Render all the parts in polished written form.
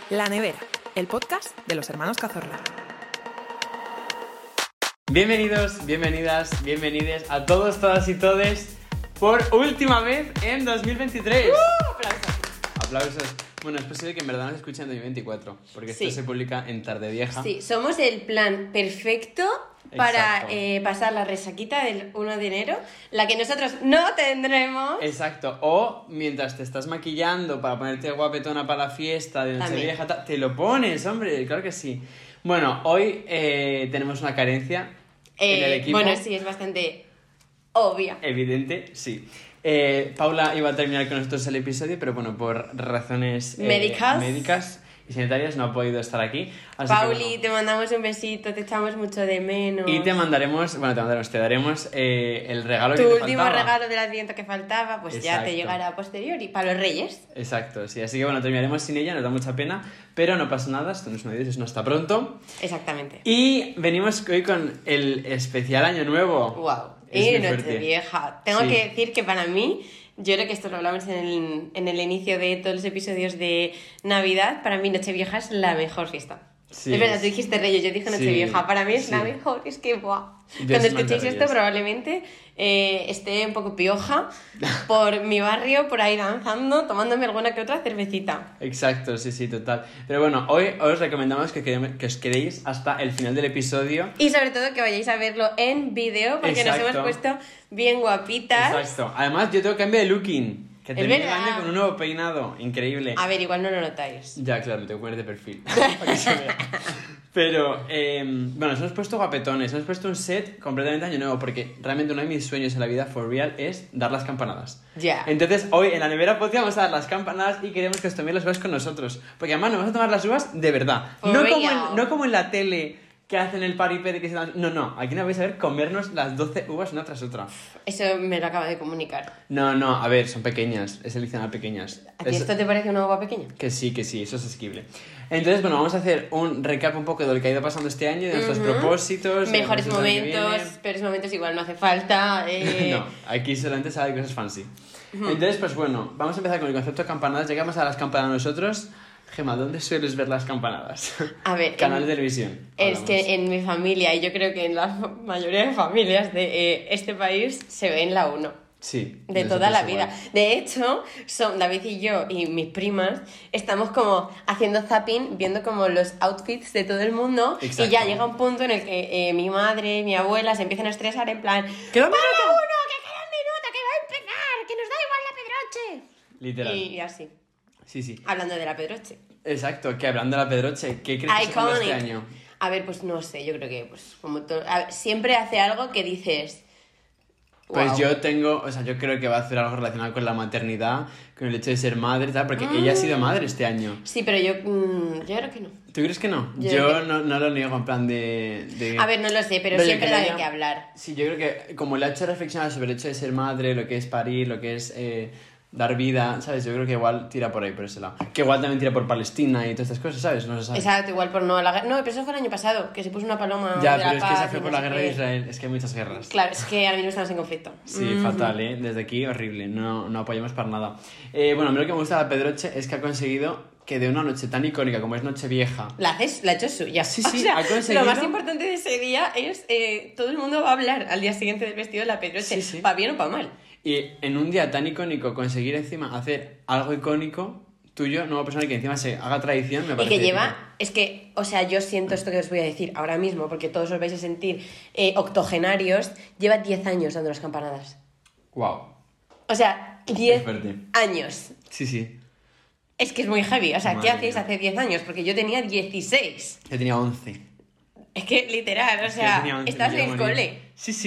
La Nevera, el podcast de los hermanos Cazorla. Bienvenidos, bienvenidas, bienvenides a todos, todas y todes por última vez en 2023. Aplausos. Bueno, es posible que en verdad nos escuchen en 2024, porque esto se publica en tarde vieja. Sí, somos el plan perfecto para pasar la resaquita del 1 de enero, la que nosotros no tendremos. Exacto, o mientras te estás maquillando para ponerte guapetona para la fiesta de Nochevieja, te lo pones, hombre, claro que sí. Bueno, hoy tenemos una carencia en el equipo. Bueno, sí, es bastante obvia. Evidente, sí. Paula iba a terminar con nosotros el episodio, pero bueno, por razones médicas y sanitarias no ha podido estar aquí. Así Pauli, que, bueno, te mandamos un besito, te echamos mucho de menos. y te daremos el regalo que te faltaba. Tu último regalo del Adviento que faltaba, pues Exacto. ya te llegará a posteriori, para los Reyes. Exacto, sí. Así que bueno, terminaremos sin ella, nos da mucha pena, pero no pasa nada, esto no es un adiós, es un hasta pronto. Exactamente. Y venimos hoy con el especial Año Nuevo. Wow. Es Y muy fuerte. Nochevieja. Tengo que decir que para mí, yo creo que esto lo hablamos en el inicio de todos los episodios de Navidad, para mí Nochevieja es la mejor fiesta. Sí, es verdad, tú dijiste Reyes, yo dije Nochevieja, para mí es la mejor, es que ¡buah! Cuando escuchéis esto probablemente esté un poco pioja por mi barrio, por ahí danzando, tomándome alguna que otra cervecita. Exacto, sí, total. Pero bueno, hoy os recomendamos que os quedéis hasta el final del episodio. Y sobre todo que vayáis a verlo en vídeo, porque Exacto. nos hemos puesto bien guapitas. Exacto. Además, yo tengo cambio de looking. Que Es terminé el verdad. año con un nuevo peinado. Increíble. A ver, igual no lo notáis. Ya, claro, me tengo que poner de perfil. Para que se vea. Pero, bueno, nos hemos puesto guapetones. Hemos puesto un set completamente año nuevo. Porque realmente uno de mis sueños en la vida, for real, es dar las campanadas. Ya. Entonces, hoy en la nevera podríamos dar las campanadas y queremos que os toméis las uvas con nosotros. Porque además nos vamos a tomar las uvas de verdad. For real. No como en la tele que hacen el paripé de que se dan... No, aquí no vais a ver comernos las 12 uvas una tras otra. Eso me lo acaba de comunicar. No, a ver, son pequeñas. Es seleccionar pequeñas. ¿A ti esto te parece una uva pequeña? Que sí, eso es asequible. Entonces, bueno, vamos a hacer un recap un poco de lo que ha ido pasando este año, de nuestros propósitos. Mejores de lo que momentos, viene. peores momentos igual no hace falta. No, aquí solamente sale cosas fancy. Entonces, pues bueno, vamos a empezar con el concepto de campanadas. Llegamos a las campanadas nosotros. Gemma, ¿dónde sueles ver las campanadas? A ver, Canal de televisión. Es hablamos. que en mi familia, y yo creo que en la mayoría de familias de este país, se ve en la 1. Sí. De nosotros toda la igual. vida. De hecho, David y yo y mis primas estamos como haciendo zapping, viendo como los outfits de todo el mundo. Exacto. Y ya llega un punto en el que mi madre, mi abuela se empiezan a estresar en plan ¡Queda un minuto! ¡Que queda un minuto! ¡Que va a empezar! ¡Que nos da igual la Pedroche! Literal. Y así. Sí. Hablando de la Pedroche. Exacto, que hablando de la Pedroche, ¿qué crees que está pasando este año? A ver, pues no sé, yo creo que pues como todo, siempre hace algo que dices... Pues wow. yo creo que va a hacer algo relacionado con la maternidad, con el hecho de ser madre y tal, porque ella ha sido madre este año. Sí, pero yo creo que no. ¿Tú crees que no? Yo Yo creo que- no lo niego en plan de... A ver, no lo sé, pero Rollo siempre que da le de haya- qué hablar. Sí, yo creo que como le ha hecho reflexionar sobre el hecho de ser madre, lo que es parir, lo que es dar vida, ¿sabes? Yo creo que igual tira por ahí, por ese lado. Que igual también tira por Palestina y todas estas cosas, ¿sabes? No se sabe. Exacto, igual por no a la guerra. No, pero eso fue el año pasado, que se puso una paloma Ya, de pero la es que paz esa fue y por no la sé guerra de qué. Israel. Es que hay muchas guerras. Claro, es que ahora mismo estamos en conflicto. Sí, fatal, ¿eh? Desde aquí, horrible. No apoyamos para nada. Bueno, a mí lo que me gusta de la Pedroche es que ha conseguido que de una noche tan icónica como es Nochevieja... La ha hecho suya. Sí, O sea, ha conseguido... Lo más importante de ese día es todo el mundo va a hablar al día siguiente del vestido de la Pedroche, Sí. para bien o para mal. Y en un día tan icónico conseguir encima hacer algo icónico tuyo, nueva persona, y que encima se haga tradición, me Y parece... que lleva, es que, o sea, yo siento esto que os voy a decir ahora mismo, porque todos os vais a sentir octogenarios, lleva 10 años dando las campanadas. Wow. O sea, 10 fuerte. años. Sí. Es que es muy heavy. O sea, Madre ¿qué hacéis mía. hace 10 años? Porque yo tenía 16. Yo tenía 11. Es que literal, o Yo sea, tenía 11, estás yo en el morí. cole.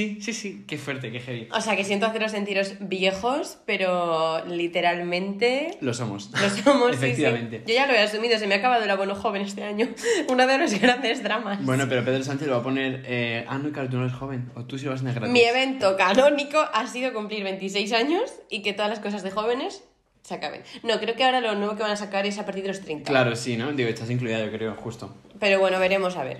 Sí. Qué fuerte, qué heavy. O sea, que siento haceros sentiros viejos, pero literalmente Lo somos. lo somos. sí, Efectivamente. sí. Yo ya lo he asumido, se me ha acabado el abono joven este año. Uno de los grandes dramas. Bueno, pero Pedro Sánchez lo va a poner... no, claro, tú no eres joven. O tú sí lo vas a tener gratis. Mi evento canónico ha sido cumplir 26 años y que todas las cosas de jóvenes se acaben. No, creo que ahora lo nuevo que van a sacar es a partir de los 30. Claro, sí, ¿no? Digo, estás incluida, yo creo, justo. Pero bueno, veremos a ver.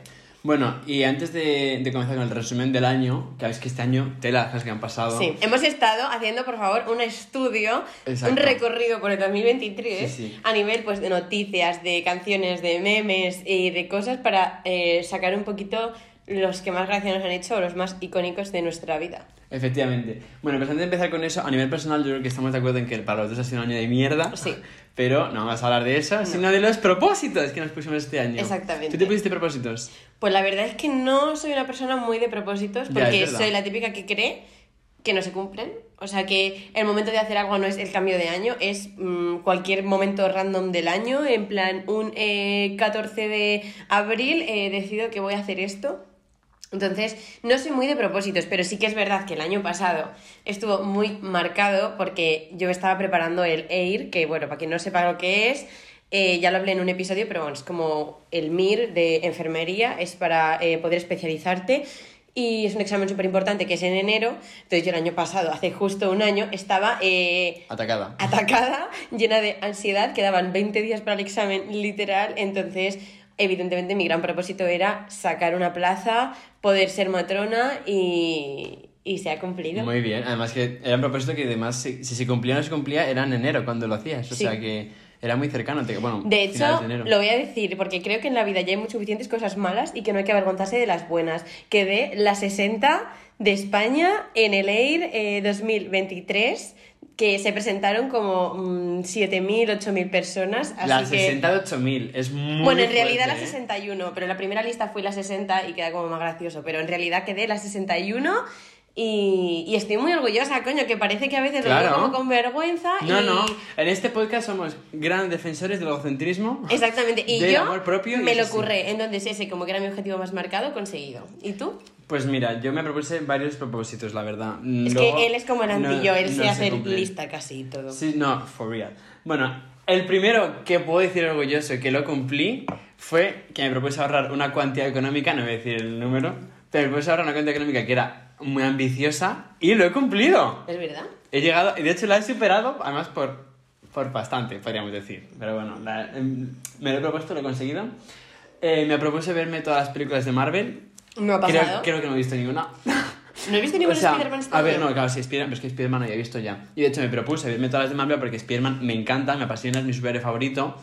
Bueno, y antes de comenzar con el resumen del año, que sabéis que este año, tela las cosas que han pasado. Sí, hemos estado haciendo, por favor, un estudio, Exacto. un recorrido por el 2023 Sí. a nivel pues de noticias, de canciones, de memes y de cosas para sacar un poquito los que más gracia nos han hecho o los más icónicos de nuestra vida. Efectivamente. Bueno, pues antes de empezar con eso, a nivel personal yo creo que estamos de acuerdo en que para los dos ha sido un año de mierda. Sí. Pero no vamos a hablar de eso, sino de los propósitos que nos pusimos este año. Exactamente. ¿Tú te pusiste propósitos? Pues la verdad es que no soy una persona muy de propósitos Ya, porque es verdad. soy la típica que cree que no se cumplen. O sea que el momento de hacer algo no es el cambio de año, es cualquier momento random del año. En plan, un 14 de abril decido que voy a hacer esto. Entonces, no soy muy de propósitos, pero sí que es verdad que el año pasado estuvo muy marcado porque yo me estaba preparando el EIR, que bueno, para quien no sepa lo que es, ya lo hablé en un episodio, pero bueno, es como el MIR de enfermería, es para poder especializarte y es un examen súper importante que es en enero. Entonces yo el año pasado, hace justo un año, estaba Atacada. llena de ansiedad, quedaban 20 días para el examen literal, entonces evidentemente mi gran propósito era sacar una plaza, poder ser matrona y se ha cumplido. Muy bien. Además que era un propósito que además si se cumplía o no se cumplía era en enero cuando lo hacías. O Sí. sea que era muy cercano. Bueno, De finales hecho, de enero. lo voy a decir porque creo que en la vida ya hay muchas suficientes cosas malas y que no hay que avergonzarse de las buenas. Quedé la 60 de España en el EIR 2023, que se presentaron como 7.000, 8.000 personas. Así La que... 60 de 8.000 es muy Bueno, en realidad fuerte, la 61, pero la primera lista fue la 60 y queda como más gracioso, pero en realidad quedé la 61 y estoy muy orgullosa, coño, que parece que a veces lo Claro. digo como con vergüenza No. En este podcast somos grandes defensores del egocentrismo. Exactamente, y del yo amor propio. y me lo eso sí. curré, entonces ese como que era mi objetivo más marcado, conseguido. ¿Y tú? Pues mira, yo me propuse varios propósitos, la verdad. Es Luego, que él es como el antillo, él no sé se hacer cumplen. lista casi y todo. Sí, no, for real. Bueno, el primero que puedo decir orgulloso que lo cumplí fue que me propuse ahorrar una cuantía económica, no voy a decir el número, pero me propuse ahorrar una cuantía económica que era muy ambiciosa y lo he cumplido. ¿Es verdad? He llegado, y de hecho la he superado, además por bastante, podríamos decir. Pero bueno, me lo he propuesto, lo he conseguido. Me propuse verme todas las películas de Marvel. No ha pasado. Creo que no he visto ninguna. ¿No he visto ningún O sea, Spider-Man este a ver, año? no, claro, sí, pero es que Spider-Man no había visto ya. Y de hecho me propuse verme todas las de Marvel porque Spider-Man me encanta, me apasiona, es mi superhéroe favorito.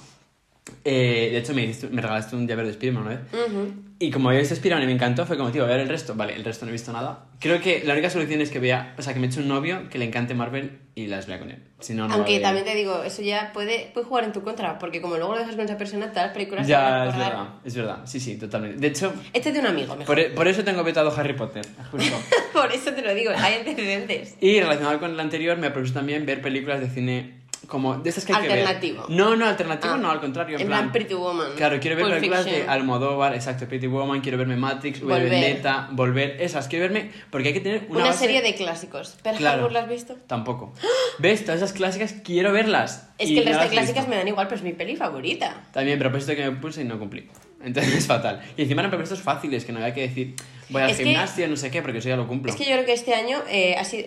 De hecho me regalaste un llavero de Spider-Man una vez. Y como había visto Spider-Man y me encantó, fue como, tío, voy a ver el resto. Vale, el resto no he visto nada. Creo que la única solución es que que me eche un novio que le encante Marvel y las vea con él. Si no, no va a Aunque haber- también te digo, eso ya puede jugar en tu contra, porque como luego lo dejas con esa persona, todas las películas se van Ya, a es acordar. verdad, es verdad. Sí, totalmente. De hecho, Échate un amigo, mejor. por eso tengo vetado Harry Potter, justo. Por eso te lo digo, hay antecedentes. Y relacionado con el anterior, me propuse también ver películas de cine como de estas que hay que ver. Alternativo. No, alternativo Ah, no, al contrario. En plan Pretty Woman. Claro, quiero ver Pulp películas de Fiction. Almodóvar, exacto, Pretty Woman, quiero verme Matrix, Volver. Vendetta, Volver, esas, quiero verme, porque hay que tener una Una base- serie de clásicos. ¿Pearl Claro. Harbor la has visto? Tampoco. ¿Ves? Todas esas clásicas quiero verlas. Es y que el no resto de las he clásicas visto. me dan igual, pero es mi peli favorita. También, propósito que me puse y no cumplí. Entonces es fatal. Y encima eran propósitos fáciles, que no había que decir, voy al Es que- gimnasio, no sé qué, porque eso ya lo cumplo. Es que yo creo que este año ha sido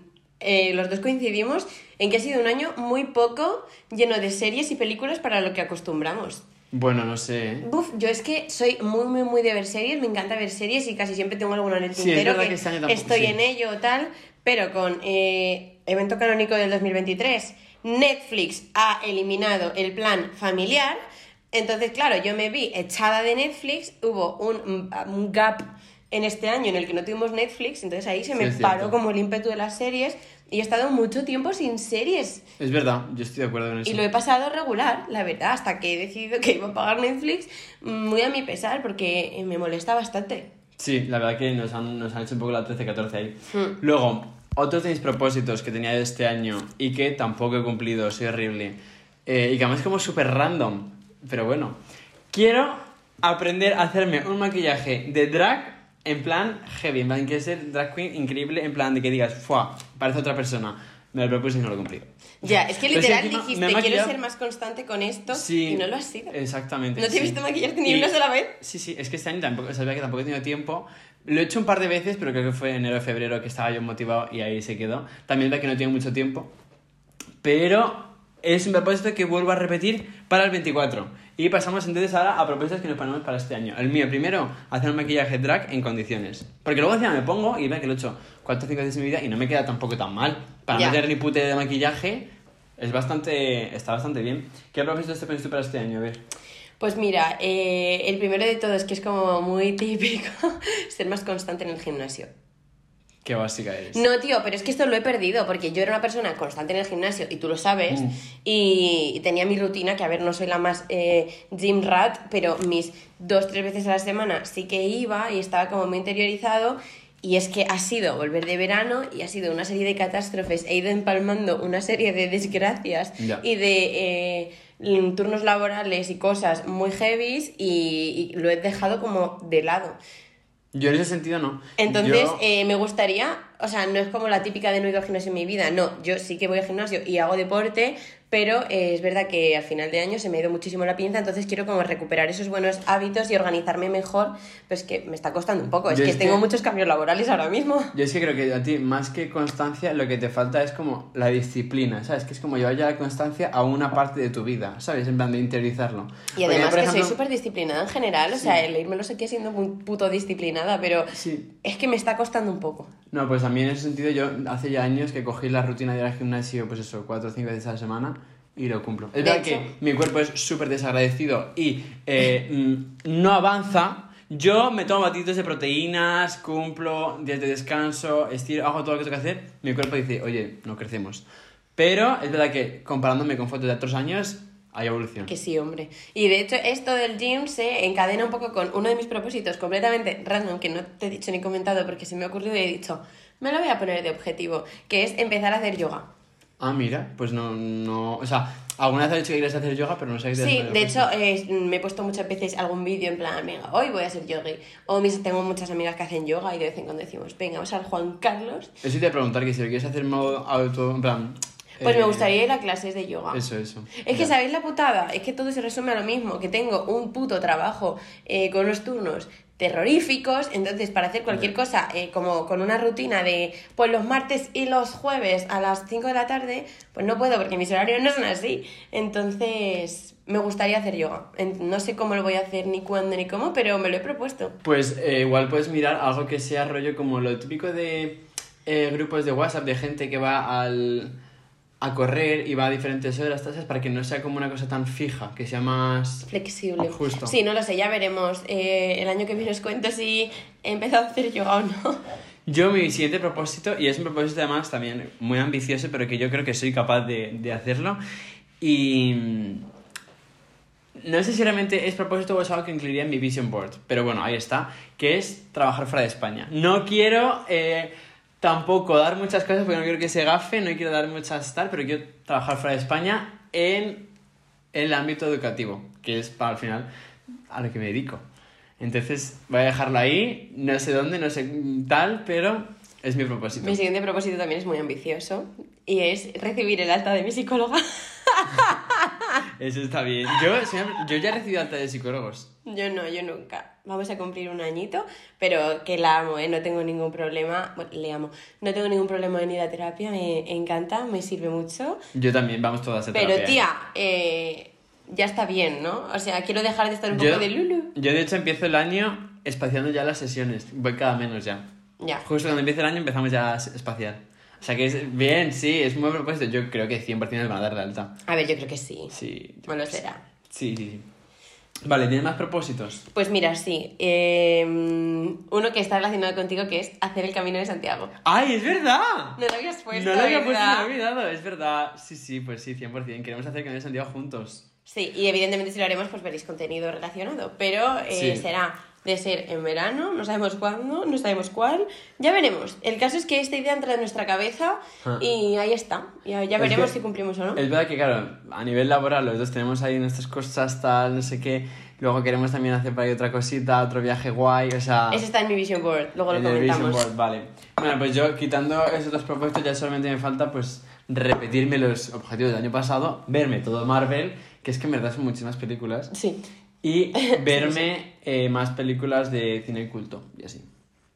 los dos coincidimos en que ha sido un año muy poco lleno de series y películas para lo que acostumbramos. Bueno, no sé. Buf, yo es que soy muy de ver series, me encanta ver series y casi siempre tengo alguna en el Sí, es tintero verdad que este año tampoco, estoy sí. en ello o tal, pero con evento canónico del 2023, Netflix ha eliminado el plan familiar, entonces claro, yo me vi echada de Netflix, hubo un gap en este año en el que no tuvimos Netflix, entonces ahí se Sí, me es paró cierto. como el ímpetu de las series y he estado mucho tiempo sin series. Es verdad, yo estoy de acuerdo con eso. Y lo he pasado regular, la verdad, hasta que he decidido que iba a pagar Netflix muy a mi pesar, porque me molesta bastante. Sí, la verdad que nos han hecho un poco la 13-14 ahí. Hmm. Luego, otros de mis propósitos que tenía de este año y que tampoco he cumplido, soy horrible. Y que además es como súper random. Pero bueno, quiero aprender a hacerme un maquillaje de drag en plan heavy, en plan que es el drag queen increíble, en plan de que digas, ¡fua! Parece otra persona. Me lo propuse y no lo cumplí. Ya, es que Pero literal si encima dijiste, me he quiero maquillado- ser más constante con esto, Sí, y no lo has sido. Exactamente. ¿No te he sí. visto maquillarte ni Y- una sola vez? Sí, es que este año tampoco, sabía que tampoco he tenido tiempo. Lo he hecho un par de veces, pero creo que fue enero o febrero que estaba yo motivado y ahí se quedó. También ve que no tengo mucho tiempo. Pero es un propósito que vuelvo a repetir para el 24. Y pasamos entonces ahora a propuestas que nos ponemos para este año. El mío, primero, hacer un maquillaje drag en condiciones. Porque luego encima me pongo y veo que lo he hecho 4 o 5 veces en mi vida y no me queda tampoco tan mal. Para no tener ni puta idea de maquillaje, está bastante bien. ¿Qué propósitos te pones tú para este año? A ver. Pues mira, el primero de todos, que es como muy típico, ser más constante en el gimnasio. Qué básica eres. No, tío, pero es que esto lo he perdido, porque yo era una persona constante en el gimnasio, y tú lo sabes, y tenía mi rutina, que a ver, no soy la más gym rat, pero mis 2-3 veces a la semana sí que iba y estaba como muy interiorizado, y es que ha sido volver de verano y ha sido una serie de catástrofes, he ido empalmando una serie de desgracias y de turnos laborales y cosas muy heavies y lo he dejado como de lado. Yo en ese sentido no. Entonces, me gustaría, o sea, no es como la típica de no he ido al gimnasio en mi vida, no, yo sí que voy al gimnasio y hago deporte, pero es verdad que al final de año se me ha ido muchísimo la pinza, entonces quiero como recuperar esos buenos hábitos y organizarme mejor, pues que me está costando un poco, es que tengo muchos cambios laborales ahora mismo. Yo es que creo que a ti, más que constancia, lo que te falta es como la disciplina, ¿sabes? Que es como llevar ya la constancia a una parte de tu vida, ¿sabes? En plan de interiorizarlo. Y además que soy súper disciplinada en general, o sea, el leerme lo sé que siendo muy puto disciplinada, pero es que me está costando un poco. No, pues a mí en ese sentido yo hace ya años que cogí la rutina de ir al gimnasio, pues eso, 4 o 5 veces a la semana y lo cumplo. Es verdad que mi cuerpo es súper desagradecido y no avanza. Yo me tomo batidos de proteínas, cumplo días de descanso, estiro, hago todo lo que tengo que hacer. Mi cuerpo dice, oye, no crecemos. Pero es verdad que comparándome con fotos de otros años, hay evolución. Que sí, hombre. Y de hecho esto del gym se encadena un poco con uno de mis propósitos completamente random, que no te he dicho ni comentado porque se me ha ocurrido y he dicho, me lo voy a poner de objetivo, que es empezar a hacer yoga. Ah, mira, pues no... O sea, alguna vez has dicho que querías hacer yoga, pero no sabes... Sí, de hecho, me he puesto muchas veces algún vídeo en plan, venga, hoy voy a hacer yoga. O tengo muchas amigas que hacen yoga y de vez en cuando decimos, venga, vamos al Juan Carlos. Eso te voy a preguntar, que si lo quieres hacer en modo auto... En plan... Pues me gustaría ir a clases de yoga. Eso. Es que, ¿sabéis la putada? Es que todo se resume a lo mismo, que tengo un puto trabajo con los turnos terroríficos, entonces para hacer cualquier cosa, como con una rutina de pues los martes y los jueves a las 5 de la tarde, pues no puedo porque mis horarios no son así. Entonces me gustaría hacer yoga. No sé cómo lo voy a hacer, ni cuándo, ni cómo, pero me lo he propuesto. Pues igual puedes mirar algo que sea rollo como lo típico de grupos de WhatsApp de gente que va a correr y va a diferentes horas, ¿sabes? Para que no sea como una cosa tan fija, que sea más... flexible. Justo. Sí, no lo sé, ya veremos. El año que viene os cuento si he empezado a hacer yoga o no. Yo mi siguiente propósito, y es un propósito además también muy ambicioso, pero que yo creo que soy capaz de hacerlo, y... No sé si realmente es propósito o es algo que incluiría en mi vision board, pero bueno, ahí está, que es trabajar fuera de España. No quiero... tampoco dar muchas cosas porque no quiero que se gafe, no quiero dar muchas tal, pero quiero trabajar fuera de España en el ámbito educativo, que es para al final a lo que me dedico. Entonces voy a dejarlo ahí, no sé dónde, no sé tal, pero es mi propósito. Mi siguiente propósito también es muy ambicioso y es recibir el alta de mi psicóloga. Eso está bien. Yo ya he recibido alta de psicólogos. Yo nunca. Vamos a cumplir un añito, pero que la amo, no tengo ningún problema. Bueno, le amo. No tengo ningún problema en ir a terapia, me encanta, me sirve mucho. Yo también, vamos todas a terapia. Pero tía, ya está bien, ¿no? O sea, quiero dejar de estar un poco de lulu. Yo de hecho empiezo el año espaciando ya las sesiones. Voy cada menos ya. Ya. Justo cuando empiece el año empezamos ya a espaciar. O sea que es bien, sí, es un buen propósito. Yo creo que 100% les van a dar la alta. A ver, yo creo que sí. Sí. Bueno, será. Sí. Vale, ¿tienes más propósitos? Pues mira, sí. Uno que está relacionado contigo, que es hacer el Camino de Santiago. ¡Ay, es verdad! No lo habías puesto, No lo había puesto, ¿verdad? me he olvidado, es verdad. Sí, pues sí, 100%. Queremos hacer el Camino de Santiago juntos. Sí, y evidentemente si lo haremos, pues veréis contenido relacionado. Pero será de ser en verano, no sabemos cuándo, no sabemos cuál. Ya veremos. El caso es que esta idea entra en nuestra cabeza y ahí está. Ya veremos si cumplimos o no. Es verdad que, claro, a nivel laboral los dos tenemos ahí nuestras cosas, tal, no sé qué. Luego queremos también hacer por ahí otra cosita, otro viaje guay, o sea... Eso está en mi vision board, luego lo en el comentamos. vision board, vale. Bueno, pues yo, quitando esos dos propósitos, ya solamente me falta, pues, repetirme los objetivos del año pasado, verme todo Marvel, que es que en verdad son muchísimas películas. Sí. Y verme más películas de cine culto y así.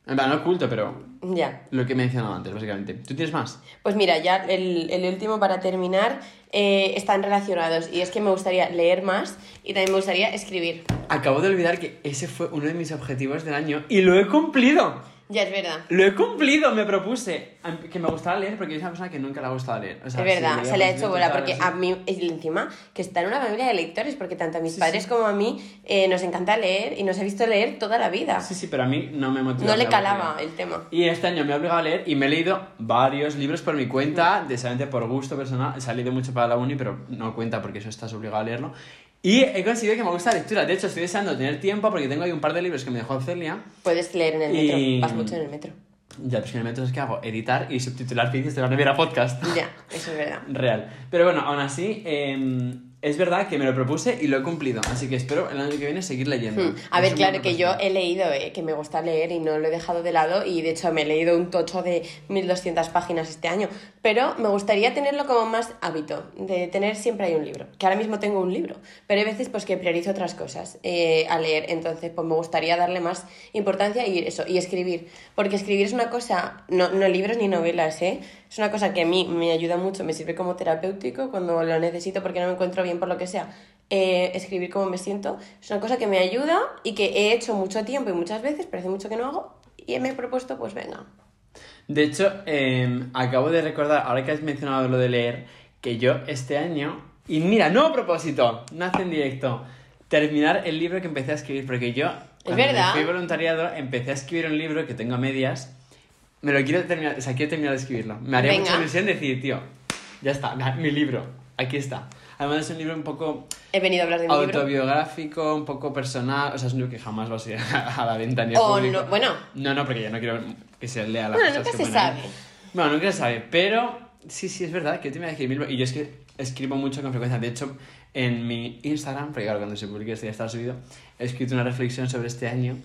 En plan, no oculto, pero Ya. lo que he mencionado antes, básicamente. ¿Tú tienes más? Pues mira, ya el último para terminar están relacionados y es que me gustaría leer más y también me gustaría escribir. Acabo de olvidar que ese fue uno de mis objetivos del año y lo he cumplido. Ya, es verdad. Lo he cumplido, me propuse que me gustaba leer porque yo soy una persona que nunca le ha gustado leer. O sea, Es verdad, si se le ha leía hecho pues, bola, tal, porque así. a mí, y encima, que está en una familia de lectores, porque tanto a mis Sí, padres sí. como a mí nos encanta leer y nos he visto leer toda la vida. Sí, pero a mí no me motiva. No le la calaba lectura. el tema. Y este año me he obligado a leer y me he leído varios libros por mi cuenta, solamente por gusto personal. Se ha leído mucho para la uni, pero no cuenta porque eso estás obligado a leerlo. Y he conseguido que me gusta la lectura. De hecho, estoy deseando tener tiempo porque tengo ahí un par de libros que me dejó Celia. Puedes leer en el Y- metro, vas mucho en el metro. Ya, pues que en el metro es que hago editar y subtitular vídeos de la nevera podcast. Ya, eso es verdad. Real. Pero bueno, aún así, es verdad que me lo propuse y lo he cumplido. Así que espero el año que viene seguir leyendo. A ver, Es un claro buen que yo propósito. he leído, que me gusta leer y no lo he dejado de lado y de hecho me he leído un tocho de 1200 páginas este año, pero me gustaría tenerlo como más hábito, de tener siempre hay un libro, que ahora mismo tengo un libro, pero hay veces pues que priorizo otras cosas a leer, entonces pues me gustaría darle más importancia y eso, y escribir, porque escribir es una cosa, no libros ni novelas, es una cosa que a mí me ayuda mucho, me sirve como terapéutico cuando lo necesito porque no me encuentro bien por lo que sea. Escribir cómo me siento es una cosa que me ayuda y que he hecho mucho tiempo y muchas veces, pero hace mucho que no hago y me he propuesto, pues venga. De hecho, acabo de recordar, ahora que has mencionado lo de leer, que yo este año, y mira, nuevo propósito, nace en directo, terminar el libro que empecé a escribir, porque yo, cuando verdad. me fui voluntariado, empecé a escribir un libro que tengo a medias, me lo quiero terminar, o sea, quiero terminar de escribirlo. Me haría Venga. mucha ilusión decir, tío, ya está, mi libro, aquí está. Además es un libro un poco He venido a hablar de mi libro. autobiográfico, un poco personal, o sea, es un libro que jamás va a ir a la venta ni al O público. no, bueno. No, porque yo no quiero que se lea las Bueno, cosas nunca que se ponen ahí. sabe. Bueno, nunca se sabe, pero sí, es verdad que yo te voy a escribir libro y yo es que escribo mucho con frecuencia. De hecho, en mi Instagram, porque claro, cuando se publique esto ya está subido, he escrito una reflexión sobre este año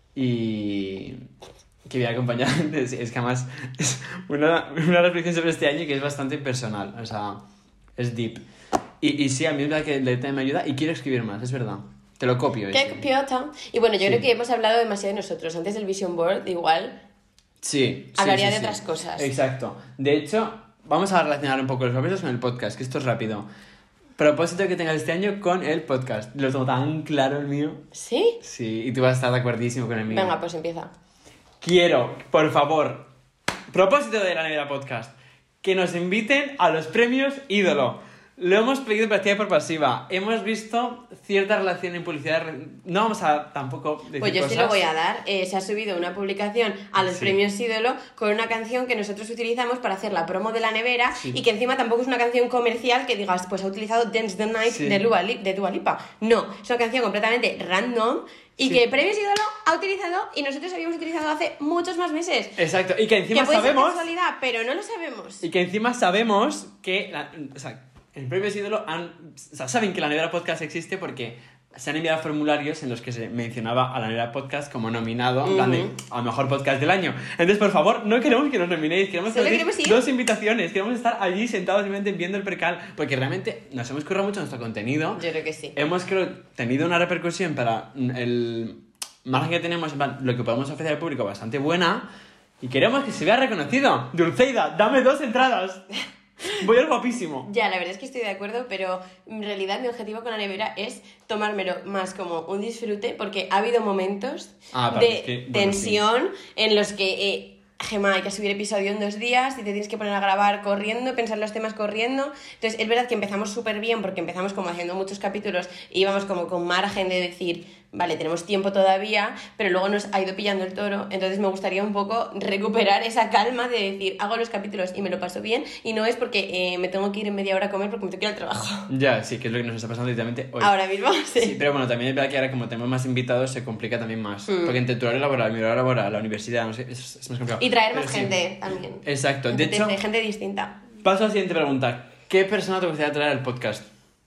y que voy a acompañar. Es que además es una reflexión sobre este año que es bastante personal, o sea, es deep. Y sí, a mí es verdad que el tema me ayuda y quiero escribir más, es verdad. Te lo copio. Qué eso. copiota. Y bueno, yo Sí. creo que hemos hablado demasiado de nosotros. Antes del Vision Board, igual. Sí. Hablaría de otras cosas. Exacto. De hecho, vamos a relacionar un poco los propósitos con el podcast, que esto es rápido. Propósito que tengas este año con el podcast. Lo tengo tan claro el mío. ¿Sí? Sí, y tú vas a estar de acuerdísimo con el mío. Venga, pues empieza. Quiero, por favor, propósito de la Nevera Podcast, que nos inviten a los premios Ídolo. Lo hemos pedido por activa y por pasiva. Hemos visto cierta relación en publicidad. No vamos a tampoco decir Pues yo sí cosas. lo voy a dar. Se ha subido una publicación a los Sí. premios Ídolo con una canción que nosotros utilizamos para hacer la promo de la nevera Sí. y que encima tampoco es una canción comercial que digas, pues ha utilizado Dance the Night Sí. de Dua Lipa. No, es una canción completamente random y Sí. que Premios Ídolo ha utilizado y nosotros habíamos utilizado hace muchos más meses. Exacto, y que encima Que puede sabemos... ser casualidad, pero no lo sabemos. Y que encima sabemos que... o sea, el Premio Ídolo saben que la Nevera Podcast existe porque se han enviado formularios en los que se mencionaba a la Nevera Podcast como nominado en plan de, a mejor podcast del año. Entonces, por favor, no queremos que nos nominéis, queremos Solo que nos queremos deis ir. 2 invitaciones, queremos estar allí sentados simplemente viendo el percal, porque realmente nos hemos currado mucho nuestro contenido. Yo creo que sí. Hemos tenido una repercusión para el margen que tenemos, en plan, lo que podemos ofrecer al público bastante buena y queremos que se vea reconocido. Dulceida, dame 2 entradas. Voy a ir guapísimo. Ya, la verdad es que estoy de acuerdo, pero en realidad mi objetivo con la nevera es tomármelo más como un disfrute, porque ha habido momentos Vale, de es que, bueno, tensión en los que... Gemma, hay que subir episodio en 2 días y te tienes que poner a grabar corriendo, pensar los temas corriendo. Entonces, es verdad que empezamos súper bien porque empezamos como haciendo muchos capítulos y íbamos como con margen de decir, vale, tenemos tiempo todavía, pero luego nos ha ido pillando el toro. Entonces, me gustaría un poco recuperar esa calma de decir, hago los capítulos y me lo paso bien y no es porque me tengo que ir en media hora a comer porque me tengo que ir al trabajo. Ya, sí, que es lo que nos está pasando literalmente hoy. Ahora mismo, sí. Sí, pero bueno, también es verdad que ahora como tenemos más invitados se complica también más. Porque entre tu horario laboral, mi horario laboral, la universidad, no sé, es más complicado. Y traer Pero más sí. gente también. Exacto. De hecho, Gente distinta. paso a la siguiente pregunta. ¿Qué persona te gustaría traer al podcast?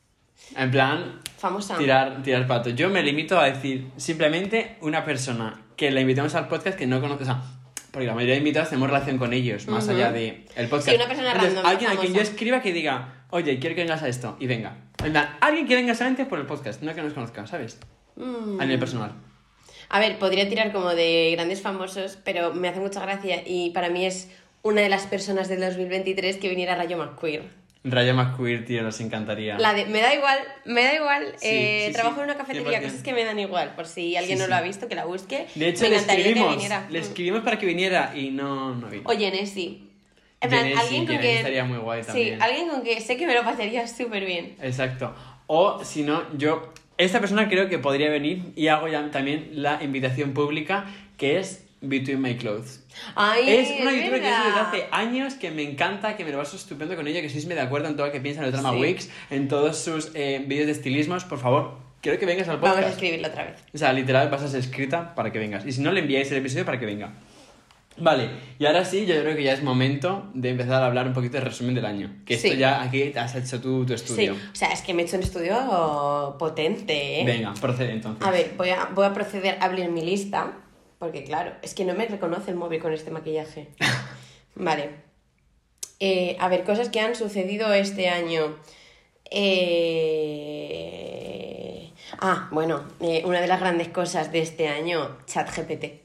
En plan, Famosa. tirar pato. Yo me limito a decir simplemente una persona que la invitemos al podcast que no conoce. O sea, porque la mayoría de invitados tenemos relación con ellos, más allá de el podcast. Sí, una persona random, Alguien a quien yo famosa. escriba que diga, oye, quiero que vengas a esto, y venga. En plan, alguien que venga solamente por el podcast, no que nos conozca, ¿sabes? A nivel personal. A ver, podría tirar como de grandes famosos, pero me hace mucha gracia y para mí es una de las personas del 2023 que viniera Rayo McQueen. Rayo McQueen, tío, nos encantaría. La de, me da igual, Sí, trabajo sí, en una cafetería, 100%. cosas que me dan igual, por si alguien Sí, no sí. lo ha visto, que la busque. De hecho, me encantaría que le escribimos para que viniera y no vino. O Genesi. En plan, Genesi, alguien con Genesi que... estaría muy guay también. Sí, alguien con que sé que me lo pasaría súper bien. Exacto. O si no, esta persona creo que podría venir y hago ya también la invitación pública, que es Between My Clothes. Ay, Es una youtuber que es verdad. desde hace años, que me encanta, que me lo paso estupendo con ella, que sois de acuerdo en todo lo que piensa en el drama Sí. Wix, en todos sus vídeos de estilismos. Por favor, quiero que vengas al podcast. Vamos a escribirlo otra vez. O sea, literal, vas a ser escrita para que vengas. Y si no, le enviáis el episodio para que venga. Vale, y ahora sí, yo creo que ya es momento de empezar a hablar un poquito de resumen del año. Que esto Sí. ya aquí te has hecho tu estudio. Sí, o sea, es que me he hecho un estudio potente, ¿eh? Venga, procede entonces. A ver, voy a proceder a abrir mi lista, porque claro, es que no me reconoce el móvil con este maquillaje. Vale. A ver, cosas que han sucedido este año. Bueno, una de las grandes cosas de este año, ChatGPT.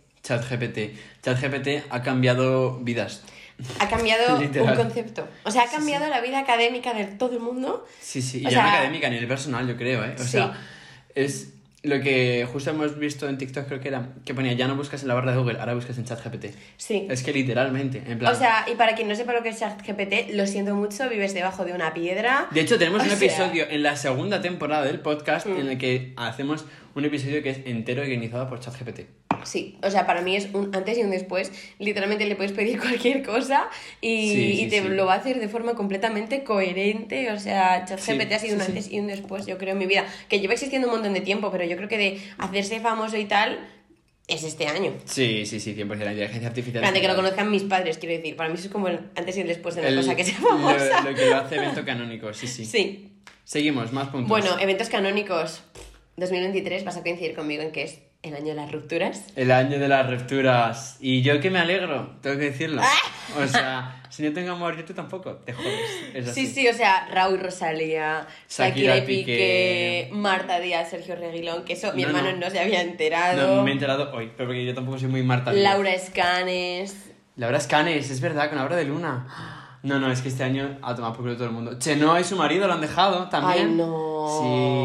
ChatGPT ha cambiado vidas. Ha cambiado Literal. un concepto. O sea, ha cambiado la vida académica de todo el mundo. Sí, sí, y O ya no sea, académica, a nivel personal, yo creo, ¿eh? O Sí. sea, es lo que justo hemos visto en TikTok, creo que era, que ponía, ya no buscas en la barra de Google, ahora buscas en ChatGPT. Sí. Es que literalmente, en plan... O sea, y para quien no sepa lo que es ChatGPT, lo siento mucho, vives debajo de una piedra. De hecho, tenemos O un sea, episodio en la segunda temporada del podcast en el que hacemos un episodio que es entero guionizado por ChatGPT. Sí, o sea, para mí es un antes y un después. Literalmente le puedes pedir cualquier cosa y te sí. lo va a hacer de forma completamente coherente. O sea, ChatGPT Sí, ha sido un sí, antes y un después, yo creo, en mi vida. Que lleva existiendo un montón de tiempo, pero yo creo que de hacerse famoso y tal es este año. Sí, 100%, la inteligencia artificial. Plan, de que lo genial. conozcan mis padres, quiero decir. Para mí eso es como el antes y el después de una El- cosa que sea famosa. Lo que lo hace evento canónico, sí. Sí. Seguimos, más puntos. Bueno, eventos canónicos. 2023, vas a coincidir conmigo en que es el año de las rupturas. El año de las rupturas. Y yo que me alegro, tengo que decirlo. O sea, si no tengo amor, yo tú tampoco, te jodes. Es así. Sí, o sea, Raúl y Rosalía, Shakira y Shakira y Piqué, Piqué, Marta Díaz, Sergio Reguilón, que eso mi No, hermano no. no se había enterado. No, me he enterado hoy, pero porque yo tampoco soy muy Marta Díaz. Laura Escanes. Laura Escanes, es verdad, con Laura de Luna. No, es que este año ha tomado por culo todo el mundo. Chenoa y su marido lo han dejado también. Ay, no.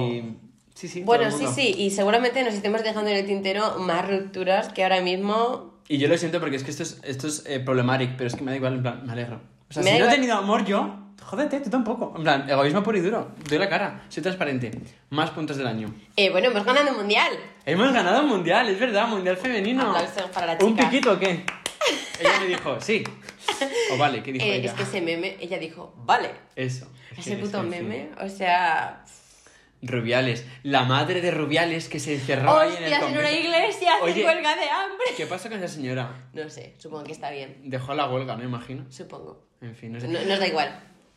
Sí, Bueno, todo el mundo. sí, y seguramente nos estemos dejando en el tintero más rupturas que ahora mismo. Y yo lo siento porque es que esto es problemático, pero es que me da igual, en plan, me alegro. O sea, Me si da no he igual. tenido amor yo, jódete, tú tampoco. En plan, egoísmo puro y duro. Doy la cara, soy transparente. Más puntos del año. Bueno, hemos ganado un mundial. Hemos ganado un mundial, es verdad, mundial femenino. Aplausos para la ¿Un chica. piquito o qué? Ella me dijo, sí. O vale, ¿qué dijo ella? Es que ese meme, ella dijo, vale. Eso. Ese que- puto en fin. meme, o sea. Rubiales. La madre de Rubiales que se encerró ahí en el Hostias, en una convento. iglesia se Oye. huelga de hambre. ¿Qué pasa con esa señora? No sé, supongo que está bien. Dejó la huelga, ¿no? Imagino. Supongo. En fin, no sé. Nos da igual.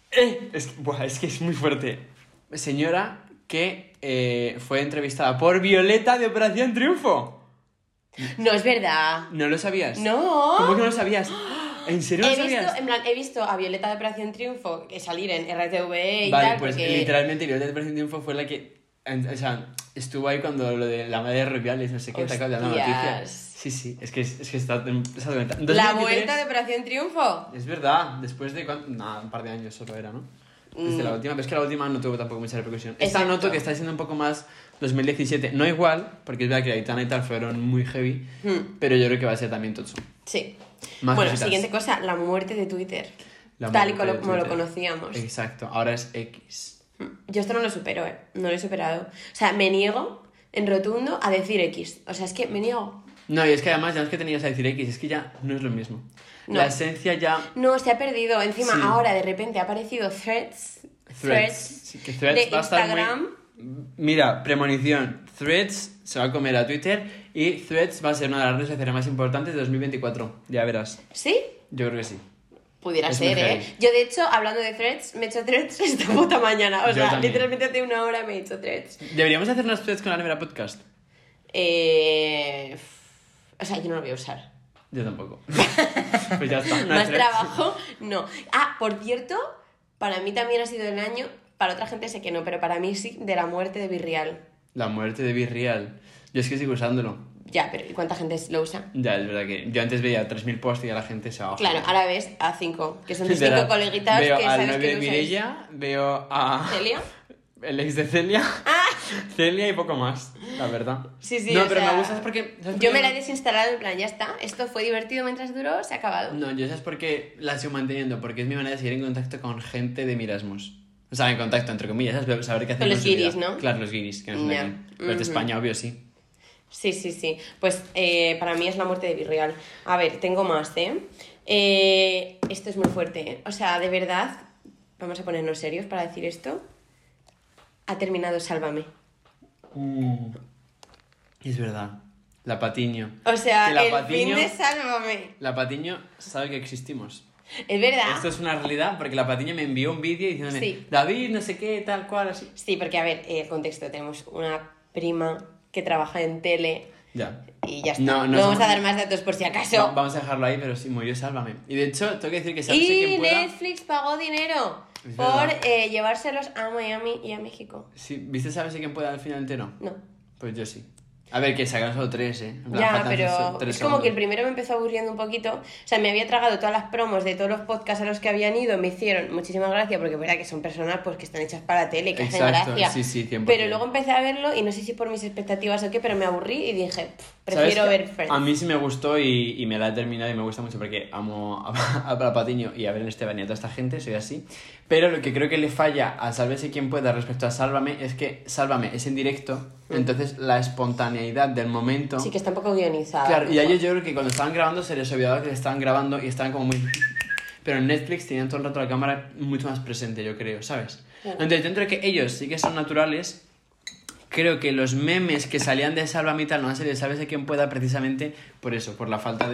Es que es muy fuerte. Señora que fue entrevistada por Violeta de Operación Triunfo. No es verdad. ¿No lo sabías? No. ¿Cómo que no lo sabías? ¿En serio no lo sabías? He visto a Violeta de Operación Triunfo que salir en RTV y Vale, tal, pues porque... literalmente Violeta de Operación Triunfo fue la que... O sea, estuvo ahí cuando lo de la madre de Rubiales, no sé qué, te acabo de dar la noticia. Hostias. Sí, es que está documentada. En La 2023 vuelta de Operación Triunfo. Es verdad, después de... Nada, un par de años solo era, ¿no? Desde la última, pero es que la última no tuvo tampoco mucha repercusión. Esta Exacto. noto que está siendo un poco más 2017. No igual, porque es verdad que Aitana y tal fueron muy heavy, pero yo creo que va a ser también tocho. Sí. Más bueno, cositas. siguiente cosa, la muerte de Twitter. La Tal y muerte de como lo Twitter. conocíamos. Exacto, ahora es X. Yo esto no lo supero, no lo he superado. O sea, me niego en rotundo a decir X. O sea, es que me niego. No, y es que además ya no es que tenías a decir X, es que ya no es lo mismo. No. La esencia ya... No, se ha perdido. Encima, Sí. ahora de repente ha aparecido Threads. Sí, que Threads de va a estar Instagram. Mira, premonición. Threads se va a comer a Twitter y Threads va a ser una de las redes sociales más importantes de 2024. Ya verás. ¿Sí? Yo creo que sí. Pudiera Es ser, muy ¿eh? heavy. Yo, de hecho, hablando de Threads, me he hecho Threads esta puta mañana. O Yo sea, también. literalmente hace una hora me he hecho Threads. Deberíamos hacernos Threads con la Nevera Podcast. O sea, yo no lo voy a usar. Yo tampoco. Pues ya está. Más trabajo, no. Ah, por cierto, para mí también ha sido el año, para otra gente sé que no, pero para mí sí, de la muerte de Virreal. La muerte de Be Real. Yo es que sigo usándolo. Ya, pero ¿y cuánta gente lo usa? Ya, es verdad que yo antes veía 3.000 posts y ya la gente se va. Claro, ahora ves a 5, que son tus 5 coleguitas veo que al sabes novio que de lo usáis. Mireia, veo a... ¿Celia? El ex de Celia. ¡Ah! Celia y poco más, la verdad. Sí, sí, no, o pero sea, me gusta porque... yo me la he desinstalado en plan, ya está, esto fue divertido mientras duró, se ha acabado. No, yo sabes por qué la sigo manteniendo, porque es mi manera de seguir en contacto con gente de mi Erasmus. O sea, en contacto, entre comillas, ¿sabes? Saber qué hacen Con los su vida. guiris, ¿no? Claro, los guiris, que no son de Ya. aquí. Los de España, obvio, sí. Sí, sí, sí. Pues para mí es la muerte de Virreal. A ver, tengo más, ¿eh? Esto es muy fuerte, ¿eh? O sea, de verdad, vamos a ponernos serios para decir esto. Ha terminado Sálvame. Es verdad. La Patiño. O sea, Que la el Patiño- fin de Sálvame. La Patiño sabe que existimos. Es verdad. Esto es una realidad porque la Patiño me envió un vídeo diciéndome Sí. David, no sé qué, tal cual, así. Sí, porque a ver, contexto, tenemos una prima que trabaja en tele Ya. y ya está. No, No, no vamos somos- a dar más datos por si acaso. No, vamos a dejarlo ahí, pero sí, murió Sálvame. Y de hecho, tengo que decir que sabes Y quien pueda... Netflix pagó dinero Es por verdad. llevárselos a Miami y a México. Sí, ¿viste sabes quién pueda al final entero? No. Pues yo sí. A ver, que sacaron solo 3, ¿eh? En plan, Ya, faltan pero tres es como que el segundos. primero me empezó aburriendo un poquito. O sea, me había tragado todas las promos de todos los podcasts a los que habían ido. Me hicieron muchísima gracia porque verdad que son personas pues que están hechas para tele, que hacen Exacto, gracia. sí, sí, 100%. Pero luego empecé a verlo y no sé si por mis expectativas o qué, pero me aburrí y dije, prefiero ¿Sabes qué? ver Friends. A mí sí me gustó y me la he terminado y me gusta mucho porque amo a Patiño y a Belén Esteban y a toda esta gente, soy así. Pero lo que creo que le falla a Sálvese quien pueda respecto a Sálvame es que Sálvame es en directo, entonces la espontaneidad del momento... Sí, que está un poco guionizada. Claro, y a ellos yo creo que cuando estaban grabando se les olvidaba que le estaban grabando y estaban como muy... Pero en Netflix tenían todo el rato la cámara mucho más presente, yo creo, ¿sabes? Claro. Entonces, dentro de que ellos sí que son naturales, creo que los memes que salían de Sálvame y tal no han salido, ¿sabes de quién pueda? Precisamente por eso, por la falta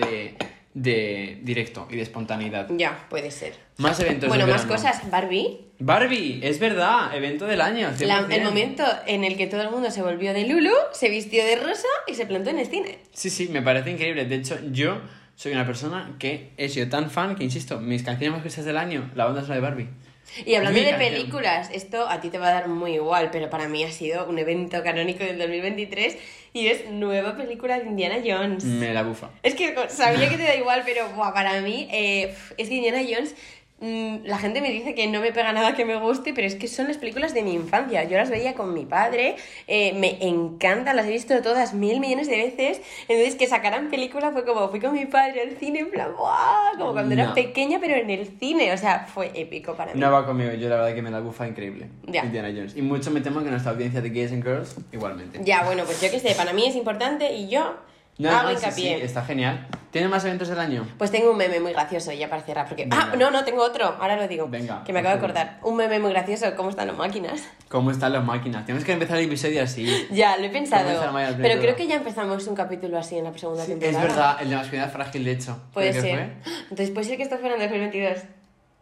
de directo y de espontaneidad. Ya, puede ser. Más eventos Bueno, de más verano. cosas. Barbie, Barbie, es verdad, evento del año. 100%. el momento en el que todo el mundo se volvió de Lulu, se vistió de rosa y se plantó en el cine. Sí, sí, me parece increíble. De hecho, yo soy una persona que he sido tan fan que, insisto, mis canciones más escuchadas del año, la banda sonora de Barbie. Y hablando Mi de canción. películas, esto a ti te va a dar muy igual, pero para mí ha sido un evento canónico del 2023 y es nueva película de Indiana Jones. Me la bufa. Es que sabía que te da igual, pero buah, para mí es que Indiana Jones, la gente me dice que no me pega nada que me guste, pero es que son las películas de mi infancia. Yo las veía con mi padre, me encantan, las he visto todas 1.000 millones de veces. Entonces que sacaran película fue como, fui con mi padre al cine, en plan, ¡buah! Como cuando era No. pequeña, pero en el cine. O sea, fue épico para mí. No va conmigo, yo la verdad que me la bufa increíble. Ya. Indiana Jones. Y mucho me temo que nuestra audiencia de Gays and Girls igualmente. Ya, bueno, pues yo qué sé, para mí es importante y yo No, hago no, sí, hincapié. sí, está genial. ¿Tiene más eventos del año? Pues tengo un meme muy gracioso ya para cerrar, porque... Venga. Ah, no, tengo otro, ahora lo digo. Venga, que me acabo de por favor. acordar. Un meme muy gracioso, ¿cómo están las máquinas? ¿Cómo están las máquinas? Tenemos que empezar el episodio así. Ya, lo he pensado. Comienza la magia del Pero planeta. creo que ya empezamos un capítulo así en la segunda Sí, temporada. es verdad, el de masculinidad frágil, de hecho. Puede ¿Creo que ser. Entonces puede ser que esto fuera en 2022. fue?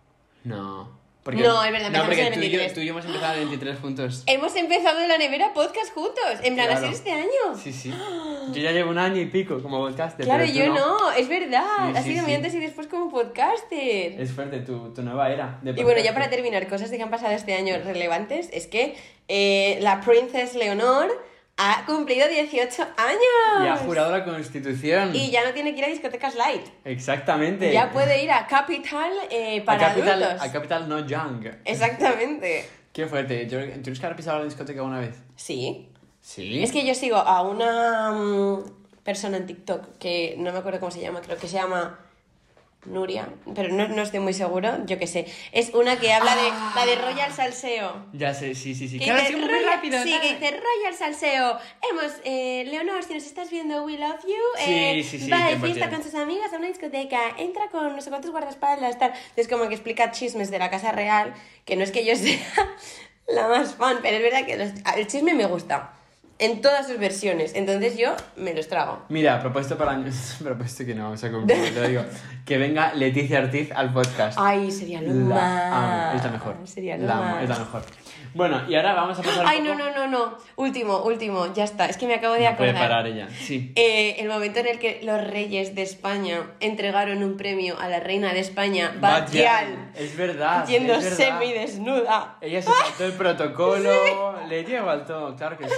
No. No, es verdad, No, empezamos porque en el tú y 23. yo hemos empezado en el 23 juntos. Hemos empezado de la nevera podcast juntos. En plan, Claro. a ser este año. Sí, sí. Yo ya llevo un año y pico como podcaster. Claro, pero tú yo no, es verdad. Sí, ha sí, sido mi sí. antes y después como podcaster. Es fuerte, tu nueva era. De Y bueno, ya podcaster. para terminar, cosas que han pasado este año relevantes, es que la Princess Leonor ha cumplido 18 años. Y ha jurado la Constitución. Y ya no tiene que ir a discotecas light. Exactamente. Ya puede ir a Capital para adultos. A Capital No Young. Exactamente. Qué fuerte. ¿Tú eres que has pisado la discoteca alguna vez? Sí. Sí. Es que yo sigo a una persona en TikTok que no me acuerdo cómo se llama, creo que se llama Nuria, pero no estoy muy seguro, yo qué sé. Es una que habla de la de Royal Salseo. Ya sé, sí. Que Claro, dice, sí, muy rápido. sí, tal. que dice Royal Salseo. Leonor, si nos estás viendo, we love you. Sí, va de 100%. fiesta con sus amigas a una discoteca. Entra con no sé cuántos guardaespaldas, tal. Entonces, como que explica chismes de la Casa Real, que no es que yo sea la más fan, pero es verdad que el chisme me gusta. En todas sus versiones. Entonces yo me los trago. Mira, propuesto para años. Propuesto que no vamos a cumplir, te lo digo. Que venga Leticia Ortiz al podcast. Ay, sería lo La más. amo, es la mejor. Sería lo La amo, más. es la mejor. Bueno, y ahora vamos a pasar un Ay, poco... no. Último, ya está. Es que me acabo de No acordar. puede parar ella, sí. El momento en el que los reyes de España entregaron un premio a la reina de España, Batial, Es verdad, yendo es verdad. semidesnuda. Ella se saltó el protocolo, le dio igual todo, claro que sí, me parece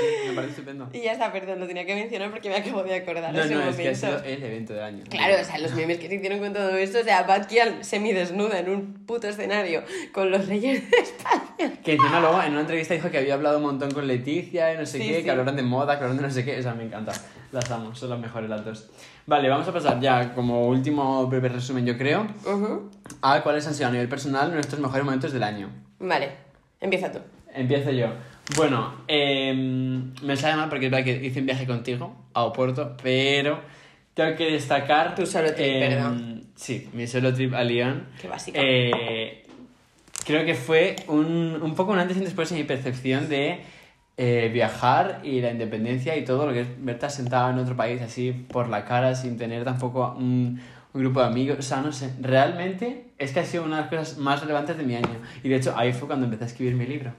estupendo. Y ya está, perdón, lo tenía que mencionar porque me acabo de acordar. No, ese no, es momento. que ha sido el evento del año. Claro, o sea, los memes que se hicieron con todo esto, o sea, Batkial semidesnuda en un puto escenario con los reyes de España. Que encima luego en una entrevista dijo que había hablado un montón con Leticia y no sé Sí, qué, sí. que hablaron de moda, que hablaron de no sé qué. O sea, me encanta. Las amo, son las mejores las dos. Vale, vamos a pasar ya, como último breve resumen, yo creo, a cuáles han sido a nivel personal nuestros mejores momentos del año. Vale, empieza tú. Empiezo yo. Bueno, me sale mal porque es verdad que hice un viaje contigo a Oporto, pero tengo que destacar... Tu solo trip, perdón. Sí, mi solo trip a Lyon. Qué básica. Creo que fue un poco un antes y un después en mi percepción de viajar y la independencia y todo lo que es verte sentado en otro país así por la cara sin tener tampoco un grupo de amigos. O sea, no sé, realmente es que ha sido una de las cosas más relevantes de mi año. Y de hecho ahí fue cuando empecé a escribir mi libro.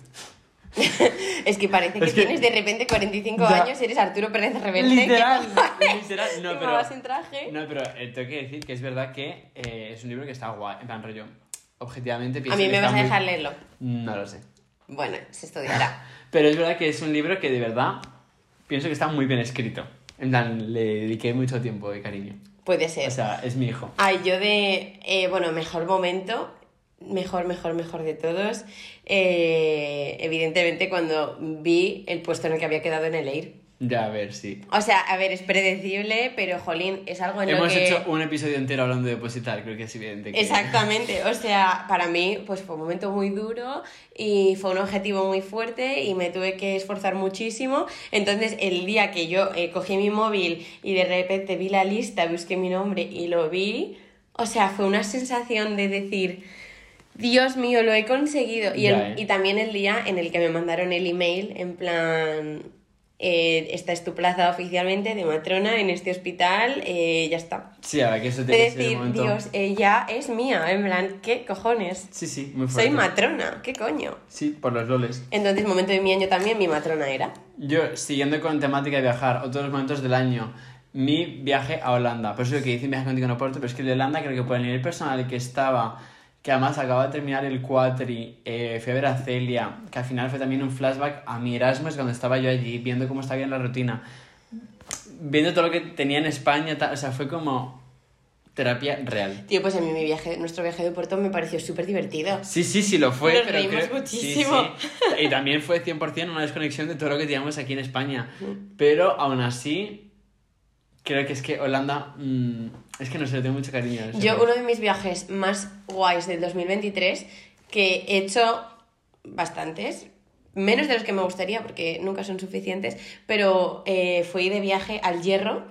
Es que parece que tienes de repente 45 años, eres Arturo Pérez Reverte. Literal, que literal. No, que pero, vas en traje. no, pero tengo que decir que es verdad que es un libro que está guay. En plan, rollo, objetivamente pienso A mí que me está vas a muy- dejar leerlo. No lo sé. Bueno, se estudiará. Pero es verdad que es un libro que de verdad pienso que está muy bien escrito. En plan, le dediqué mucho tiempo y cariño. Puede ser. O sea, es mi hijo. Ay, yo bueno, mejor momento, mejor de todos, evidentemente cuando vi el puesto en el que había quedado en el EIR. Ya, a ver, sí. O sea, a ver, es predecible, pero jolín, es algo en lo Hemos que... hecho un episodio entero hablando de depositar, creo que es evidente que... Exactamente, o sea, para mí pues fue un momento muy duro y fue un objetivo muy fuerte y me tuve que esforzar muchísimo. Entonces el día que yo cogí mi móvil y de repente vi la lista, busqué mi nombre y lo vi, o sea, fue una sensación de decir, Dios mío, lo he conseguido. Y también el día en el que me mandaron el email en plan... esta es tu plaza oficialmente de matrona en este hospital, ya está. Sí, a ver, que eso De tiene que ser decir, un momento... Dios, ella es mía, en plan, ¿qué cojones? Sí, muy fuerte. Soy matrona, ¿qué coño? Sí, por los loles. Entonces, momento de mi año también, mi matrona era. Yo, siguiendo con temática de viajar, otros momentos del año, mi viaje a Holanda. Por eso digo que hice un viaje contigo en Oporto, pero es que el de Holanda creo que por el nivel personal que estaba, que además acababa de terminar el cuatri, fui a ver a Celia, que al final fue también un flashback a mi Erasmus cuando estaba yo allí, viendo cómo estaba bien la rutina, viendo todo lo que tenía en España, o sea, fue como terapia real. Tío, pues a mí nuestro viaje de Oporto me pareció súper divertido. Sí, lo fue. Nos pero reímos creo... muchísimo. Sí. Y también fue 100% una desconexión de todo lo que teníamos aquí en España. Pero aún así, creo que es que Holanda... es que no sé, le tengo mucho cariño. Yo, uno de mis viajes más guays del 2023, que he hecho bastantes, menos de los que me gustaría porque nunca son suficientes, pero fui de viaje al Hierro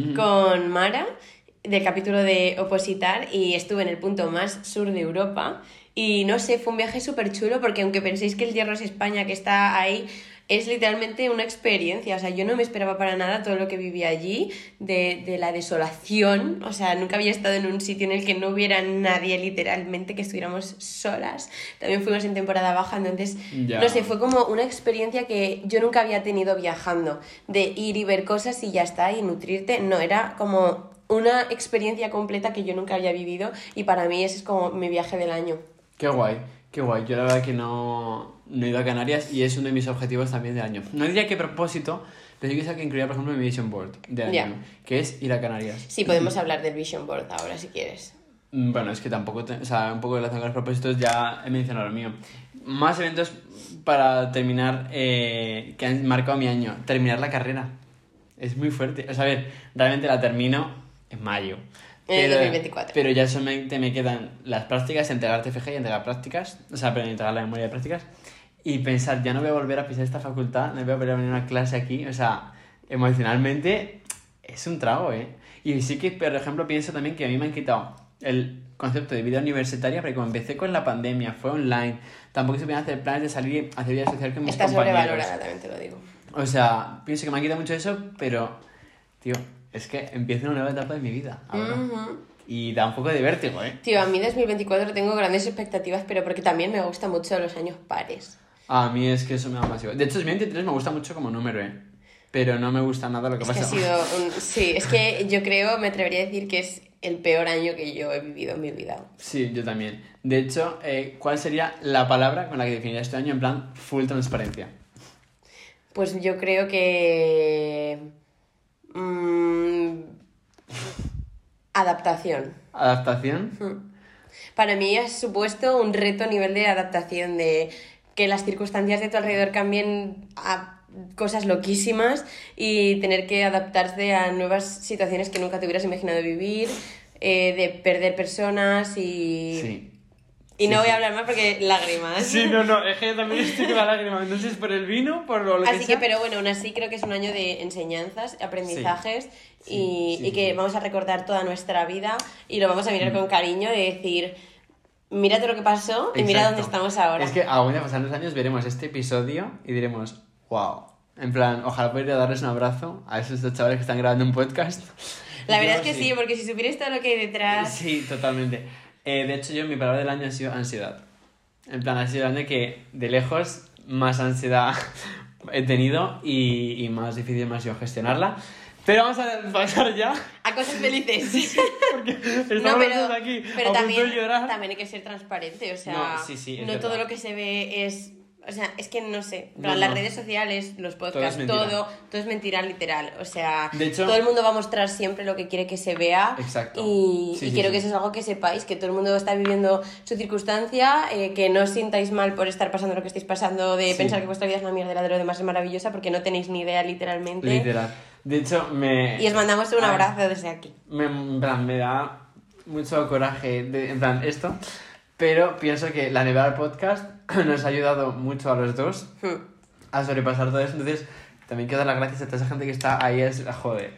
con Mara, del capítulo de Opositar, y estuve en el punto más sur de Europa y no sé, fue un viaje súper chulo porque aunque penséis que el Hierro es España, que está ahí, es literalmente una experiencia. O sea, yo no me esperaba para nada todo lo que viví allí, de la desolación. O sea, nunca había estado en un sitio en el que no hubiera nadie, literalmente, que estuviéramos solas. También fuimos en temporada baja, entonces, no sé, fue como una experiencia que yo nunca había tenido viajando, de ir y ver cosas y ya está, y nutrirte. No, era como una experiencia completa que yo nunca había vivido y para mí ese es como mi viaje del año. Qué guay. Yo la verdad que no he ido a Canarias y es uno de mis objetivos también de año. No diría que propósito, pero sí que es que incluía, por ejemplo, mi vision board de año, que es ir a Canarias. Sí, podemos hablar del vision board ahora si quieres. Bueno, es que tampoco, o sea, un poco relacionado con los propósitos ya he mencionado lo mío. Más eventos para terminar que han marcado mi año. Terminar la carrera. Es muy fuerte. O sea, a ver, realmente la termino en mayo. En el 2024. Pero ya solamente me quedan las prácticas, entregar TFG y entregar prácticas. O sea, pero entregar la memoria de prácticas. Y pensar, ya no voy a volver a pisar esta facultad, no voy a volver a venir a una clase aquí. O sea, emocionalmente es un trago, ¿eh? Y sí que, por ejemplo, pienso también que a mí me han quitado el concepto de vida universitaria, porque como empecé con la pandemia, fue online, tampoco se podían hacer planes de salir a hacer vida social con mis Está compañeros. sobrevalorada, también te lo digo. O sea, pienso que me ha quitado mucho eso, pero, tío, es que empiezo una nueva etapa de mi vida ahora. Y da un poco de vértigo, ¿eh? Tío, a mí 2024 tengo grandes expectativas, pero porque también me gustan mucho los años pares. A mí es que eso me da más igual. De hecho, 2023 me gusta mucho como número, ¿eh? Pero no me gusta nada lo que pasa. Sí, es que yo creo, me atrevería a decir que es el peor año que yo he vivido en mi vida. Sí, yo también. De hecho, ¿cuál sería la palabra con la que definirías este año en plan full transparencia? Pues yo creo que... adaptación. ¿Adaptación? Para mí ha supuesto un reto a nivel de adaptación, de que las circunstancias de tu alrededor cambien a cosas loquísimas y tener que adaptarse a nuevas situaciones que nunca te hubieras imaginado vivir, de perder personas y... Sí. Y no voy a hablar más porque lágrimas. Sí, no, es que yo también estoy con la lágrima. No sé si es por el vino, por lo que Así sea. que, pero bueno, aún así creo que es un año de enseñanzas, aprendizajes y que sí. vamos a recordar toda nuestra vida y lo vamos a mirar con cariño de decir, mira todo lo que pasó y mira dónde estamos ahora. Es que a de pasar los años veremos este episodio y diremos, wow. En plan, ojalá pudiera darles un abrazo a esos dos chavales que están grabando un podcast. La verdad es que sí, porque si supierais todo lo que hay detrás... Sí, totalmente. De hecho, mi palabra del año ha sido ansiedad. En plan, ha sido el año que, de lejos, más ansiedad he tenido y más difícil me ha sido gestionarla. Pero vamos a pasar ya. A cosas felices. Porque estamos los dos aquí pero a punto de llorar. también hay que ser transparente. O sea, No, sí, no verdad. todo lo que se ve es... O sea, es que no sé. No, las no. redes sociales, los podcasts, Todo todo es mentira literal. O sea, De hecho- todo el mundo va a mostrar siempre lo que quiere que se vea. Exacto. Y Sí, quiero sí. que eso es algo que sepáis, que todo el mundo está viviendo su circunstancia, que no os sintáis mal por estar pasando lo que estáis pasando, de Sí. pensar que vuestra vida es una mierda de lo demás es maravillosa, porque no tenéis ni idea literalmente. Literal. De hecho, Y os mandamos un Ay, abrazo desde aquí. En plan, me da mucho coraje, en plan, esto. Pero pienso que la Nevada Podcast nos ha ayudado mucho a los dos a sobrepasar todo eso. Entonces, también quiero dar las gracias a toda esa gente que está ahí. Joder.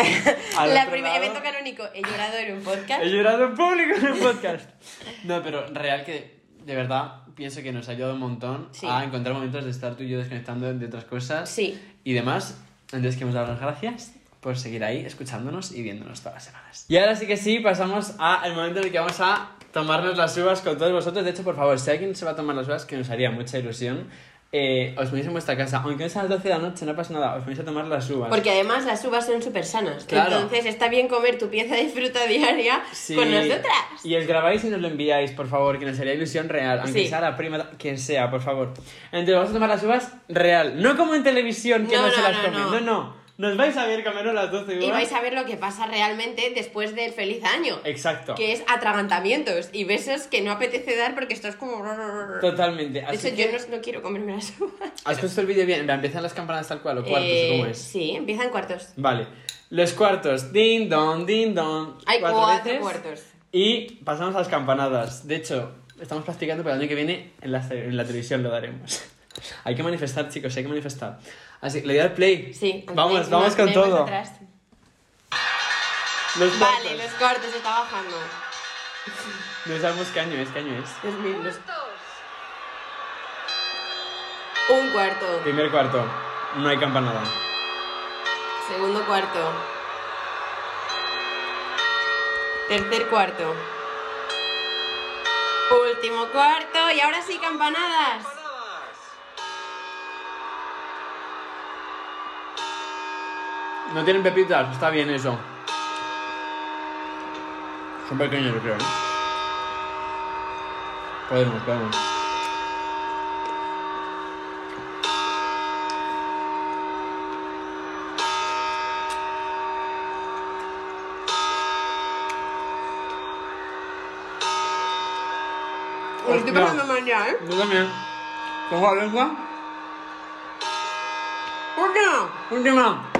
El primer evento canónico, he llorado en un podcast. He llorado en público en un podcast. No, pero real que, de verdad, pienso que nos ha ayudado un montón Sí. a encontrar momentos de estar tú y yo desconectando de otras cosas Sí. y demás. Entonces, queremos dar las gracias por seguir ahí, escuchándonos y viéndonos todas las semanas. Y ahora sí que sí, pasamos al momento en el que vamos a tomarnos las uvas con todos vosotros. De hecho, por favor, si alguien se va a tomar las uvas, que nos haría mucha ilusión, os ponéis en vuestra casa, aunque no sean las 12 de la noche, no pasa nada, os ponéis a tomar las uvas. Porque además las uvas son súper sanas. Claro. Entonces está bien comer tu pieza de fruta diaria Sí. con nosotras. Y os grabáis y nos lo enviáis, por favor, que nos haría ilusión real, aunque Sí. sea la prima, quien sea, por favor. Entonces vamos a tomar las uvas real, no como en televisión que no se las comen, no. Nos vais a ver comernos las 12 uvas. Y vais a ver lo que pasa realmente después del feliz año. Exacto. Que es atragantamientos y besos que no apetece dar porque esto es como... Totalmente. De Así hecho, que... yo no quiero comerme las uvas. ¿Has puesto el vídeo bien? En plan, ¿empiezan las campanas tal cual o cuartos o cómo es? Sí, empiezan cuartos. Vale. Los cuartos. Ding dong, ding dong. Hay 4 veces. cuartos. Y pasamos a las campanadas. De hecho, estamos practicando, pero el año que viene en la televisión lo daremos. Hay que manifestar, chicos, hay que manifestar. Así, le doy al play. Sí. Vamos más con todo. atrás. Los cuartos. Vale, los cuartos está bajando. No sabemos qué año es. Dios mío, Un cuarto. Primer cuarto. No hay campanada. Segundo cuarto. Tercer cuarto. Último cuarto. Y ahora sí, campanadas. No tienen pepitas, está bien eso. Son pequeños, yo creo, ¿eh? Podemos. Me estoy Hostia. pasando mal ya, ¿eh? Yo también. ¿Cojo la lengua? Última.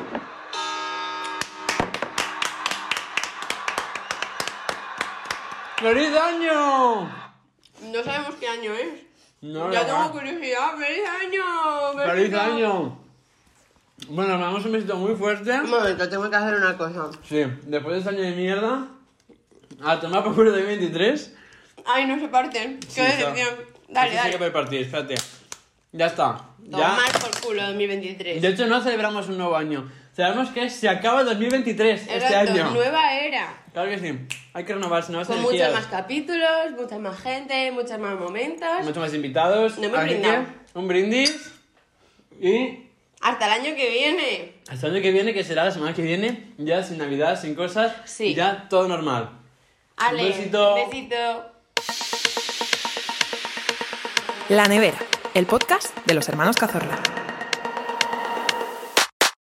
¡Feliz año! No sabemos qué año es. No, Ya no, tengo va. curiosidad. ¡Feliz año! ¡Feliz año! Bueno, nos damos un besito muy fuerte. Un momento, tengo que hacer una cosa. Sí, después de este año de mierda, a tomar por culo de 23. Ay, no se parten. Sí, Qué decepción. Dale, Sí dale. que puede partir, espérate. Ya está. Tomar por culo 2023. De hecho, no celebramos un nuevo año. Celebramos que se acaba el 2023 este Exacto, año. nueva era. Claro que sí. Hay que renovarse, nuevas Con energías. muchos más capítulos, mucha más gente, muchos más momentos. Muchos más invitados. No hemos Así brindado. que, un brindis. Y Hasta el año que viene. hasta el año que viene, que será la semana que viene, ya sin Navidad, sin cosas, Sí. ya todo normal. Ale, Un besito. besito. La Nevera, el podcast de los hermanos Cazorla.